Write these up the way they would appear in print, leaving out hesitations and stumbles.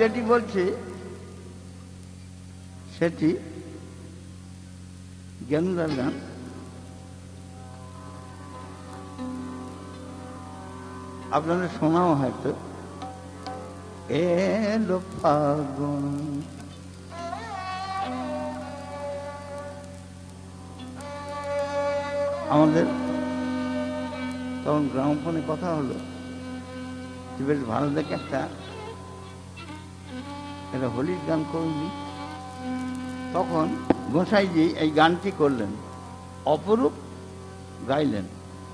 যেটি বলছি সেটি জ্ঞানদার গান। আপনাদের শোনাও হয়তো। এলো ফাগুন, আমাদের তখন গ্রামফোনে কথা হলো যে বেশ ভালো দেখে একটা হোলির গান করবি। তখন গোসাইজি এই গানটি করলেন, অপরূপ গাইলেন।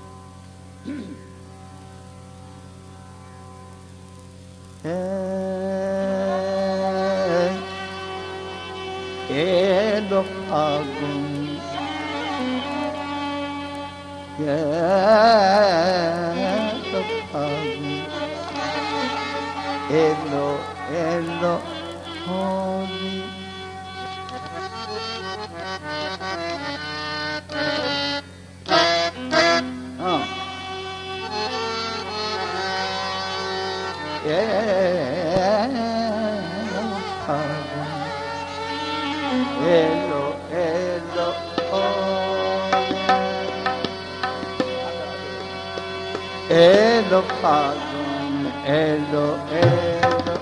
এলো ফাগুন, এলো ফাগুন, এলো এলো Holi. Hello, hello, hello, fagun, hello, hello,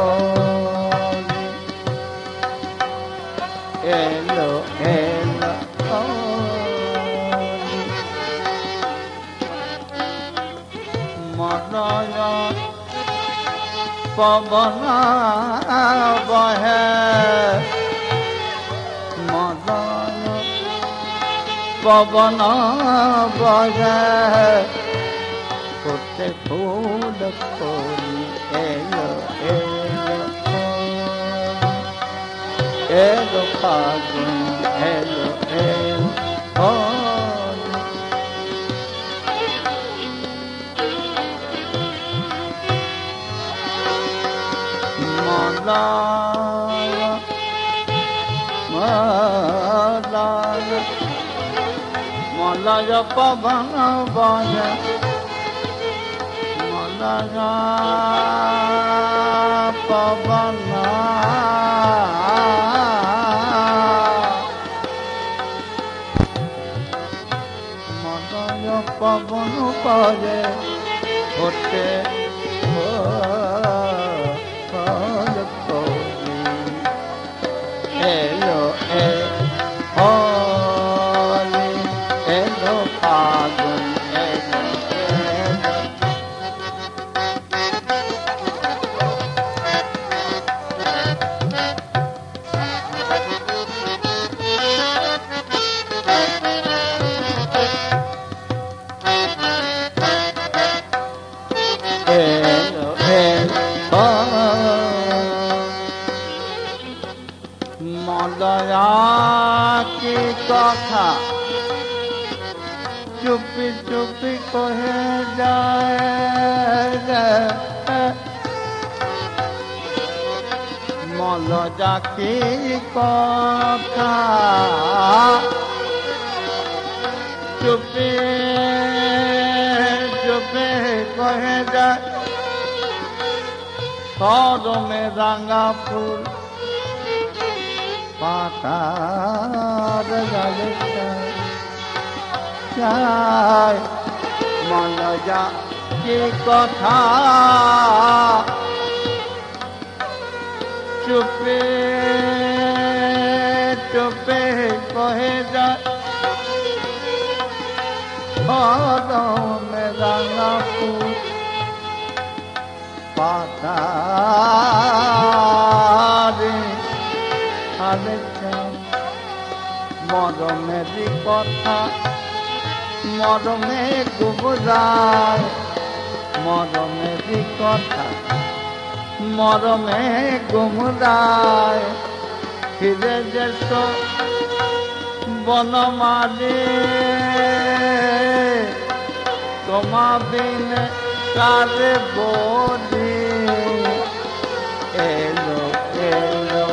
hello, hello, Madaya Pavana Bahe, Madaya Pavana Bahe, Kote Phool Kholi, Hello, hello, hello, Fagun, hello, hello, Malaya, Malaya, Malaya Pavana Bahe, Malaya Pavana, Malaya Pavana Bahe, Hote Hello, hello, hello, Fagun, hello, hello, hello, Malaya की कथा चुपी चुपी कहे जाए, Malaya की कथा चुपी चुपी कहे जाए, सौर में रंगा फूल পাতার গালে চাই, মলয়া কি কথা চুপে চুপে কহে যায়, মে রাঙা ফুল পাতারে মরমেরই কথা মরমে গুবরায়, মরমেরই কথা মরমে গুমরায়, ফিরে যেত বনমালী তোমা বিনে কারে বলি, এলো এলো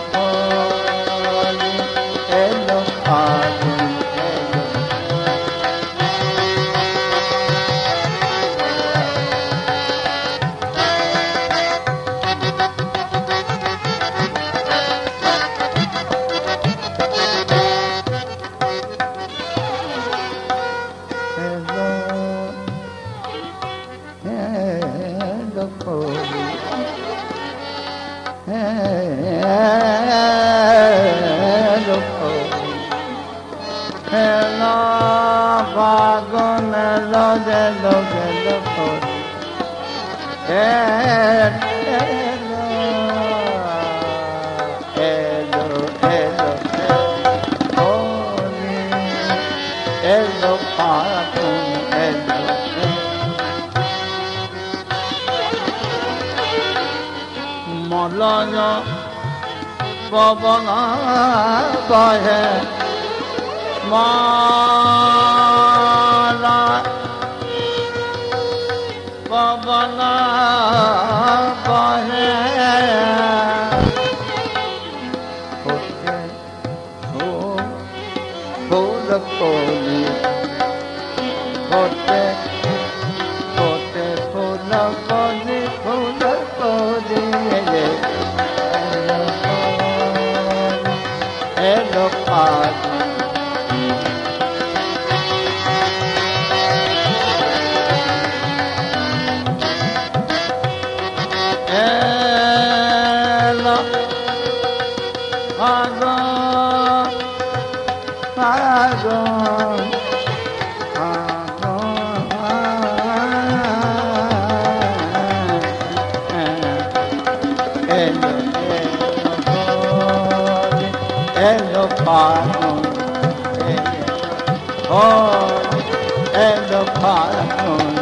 hello, Fagun, hello. hello, hello, fagun, hello, hello, hello, hello, fagun, hello. Malay Pawan বহে মালা পবন বহে ফুল কলি ফোটে ফোটে ফুল কলি ফুল কলি hello, hello, fagun, oh, hello, fagun.